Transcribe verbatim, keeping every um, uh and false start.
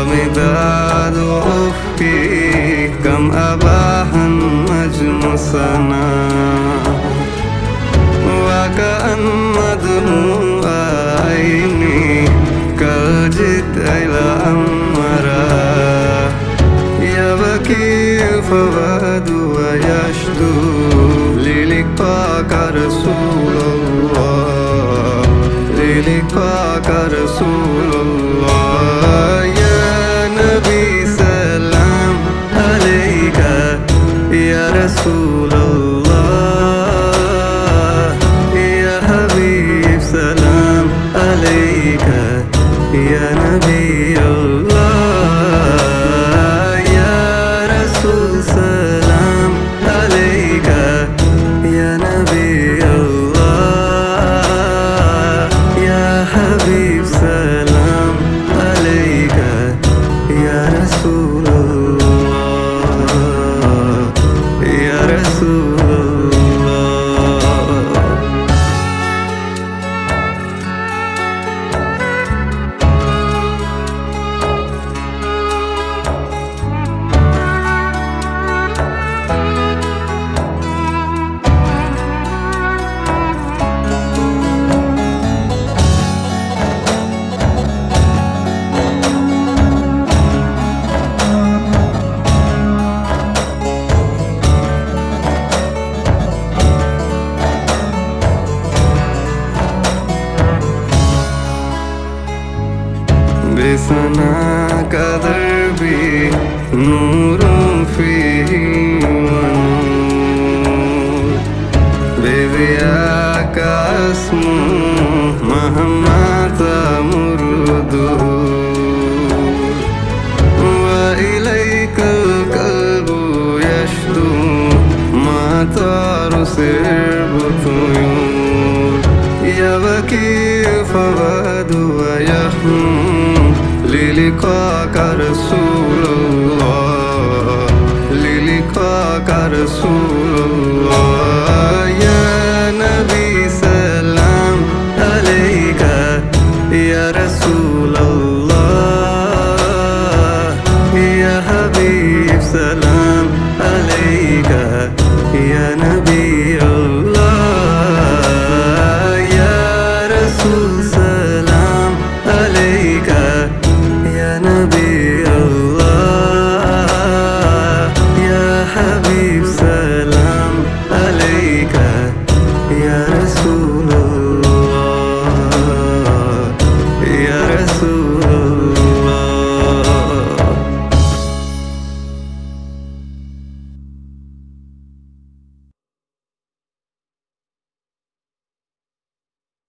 مداد أفكي كم أباح النجم سنا وكأن مدموع عيني كالجد إلى أمرا يبكي فؤاد ويشدو للقاك رسول الله للقاك رسول الله يا نبي سلام عليك يا رسول الله يا حبيب سلام عليك يا نبي الله يا رسول سلام عليك يا نبي الله يا حبيب سلام عليك يا رسول الله يا رسول بثناك دربي نور فيه ونور بضياك أسمو مهما تمر الدهور وإليك القلب يشدو ما ترسرب طيور يبكي فؤاد ويحمو للقاك رسول الله للقاك رسول الله يا نبي سلام عليك يا رسول الله يا حبيب سلام عليك يا نبي الله يا رسول